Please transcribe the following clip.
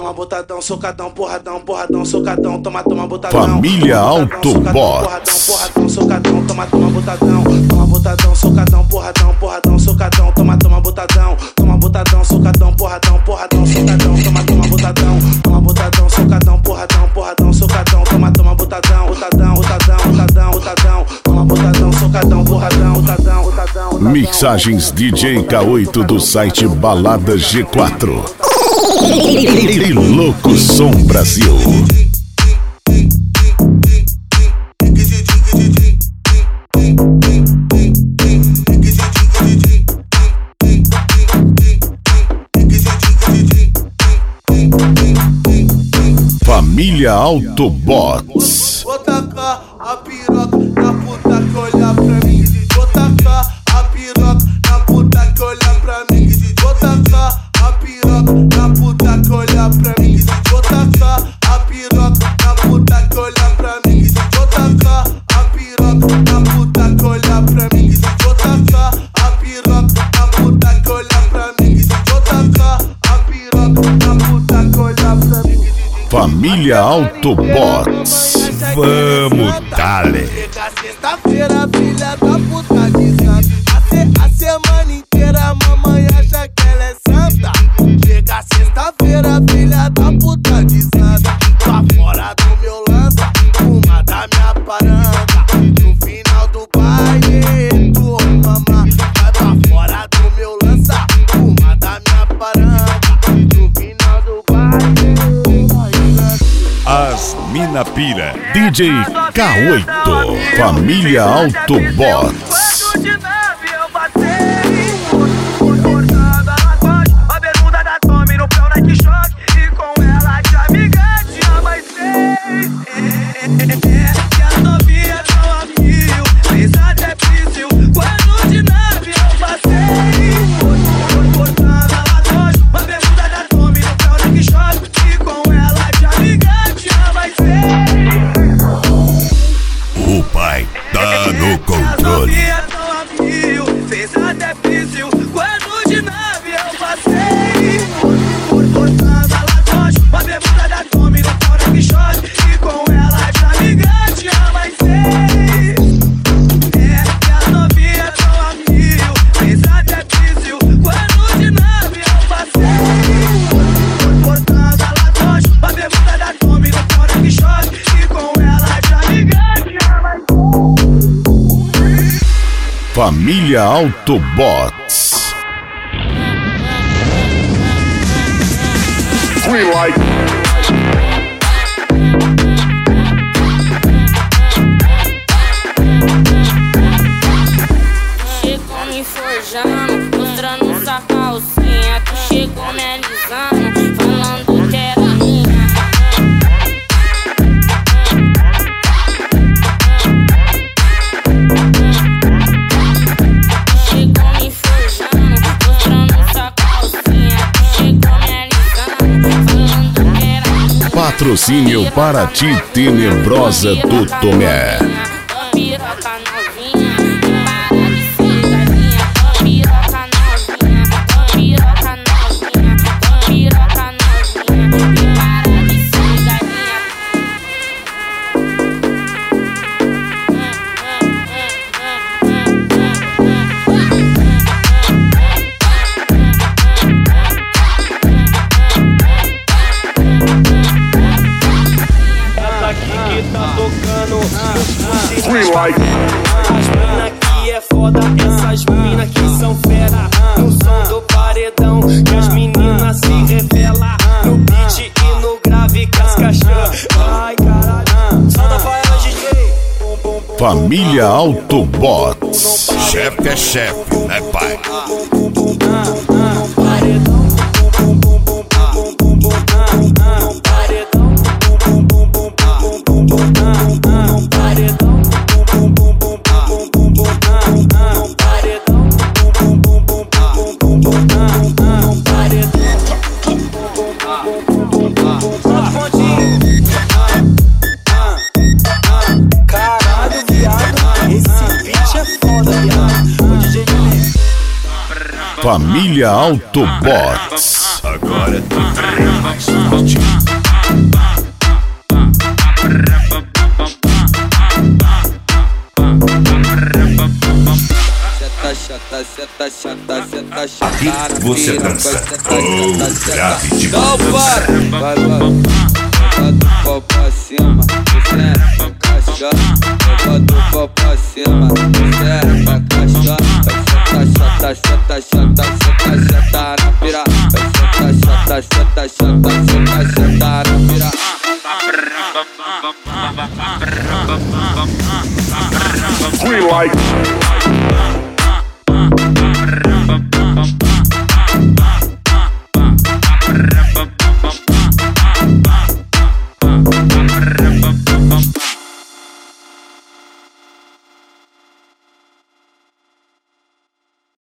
toma botadão, socadão, porradão, porradão, socadão, toma, toma botadão. Família Autobots. Porradão, socadão, toma, toma botadão, toma botadão, socadão, porradão, porradão, socadão, toma, toma botadão, socadão, porradão, porradão, socadão, toma, toma botadão, socadão, porradão, porradão, socadão, toma, toma botadão, botadão, toma botadão, socadão, porradão, botadão. Mixagens DJ K8 do site Balada G4 e Louco Som Brasil. Família Autobots. Vou tacar a piroca na puta que olhar pra mim. Vou tacar a piroca na puta que olhar pra mim. Vou tacar a piroca na puta que olhar pra mim. Vou tacar a piroca na puta que olhar pra mim. Vou tacar a piroca na puta que olhar pra mim. Vou tacar a piroca na puta que olhar pra mim. Vou tacar a piroca na puta que olhar pra mim. Família Autobots. Vamos, dale. Chega sexta-feira, filha da puta de santa. A semana inteira a mamãe acha que ela é santa. Chega sexta-feira, filha da puta de santa. Pra fora do meu lança, uma da minha paranga. No final do baile, tu mama. Vai pra fora do meu lança, uma da minha paranga. No final do baile. As Mina Pira. DJ K8. Família Autobots. O pai tá no controle. Fez até físio, quando de nave eu passei. Cortando a lagosta, uma bermuda da Tommy, no pau da Quixote. E com ela já me gatinha, mas sei. É que a novinha tão a mil. Fez até físio, quando de nave eu passei. Cortando a lagosta, uma bermuda da Tommy, no pau da Quixote. E com ela já me gatinha, mas Família Autobots. We like. Chegou me forjando, mostrando sua calcinha. Tu chegou me alisando, falando que era minha. Chegou me forjando, mostrando sua calcinha. Tu chegou me alisando, falando que era minha. Patrocínio Paraty Tenebrosa do Tomé. Piroca novinha, para de ser galinha. Piroca novinha, piroca novinha, piroca novinha, para de ser galinha. Essa aqui que tá tocando We like. as mina que é foda, essas mina que são fera. No som do paredão, que as meninas se revelam. No beat e no grave, cascachã. Ai caralho, solta pra ela, DJ. Família Autobots. Chefe é chefe, né, pai? Paredão, caralho, viado, esse beat é foda, viado. O DJ Família Autobots. Agora é tudo mais forte. Aqui você dança. Oh, grave de não para! Vai, bota o pau pra cima, desce pra caixota. Bota o pau pra cima, desce pra caixota. Vai senta na pira. Vai senta na pira. Green light.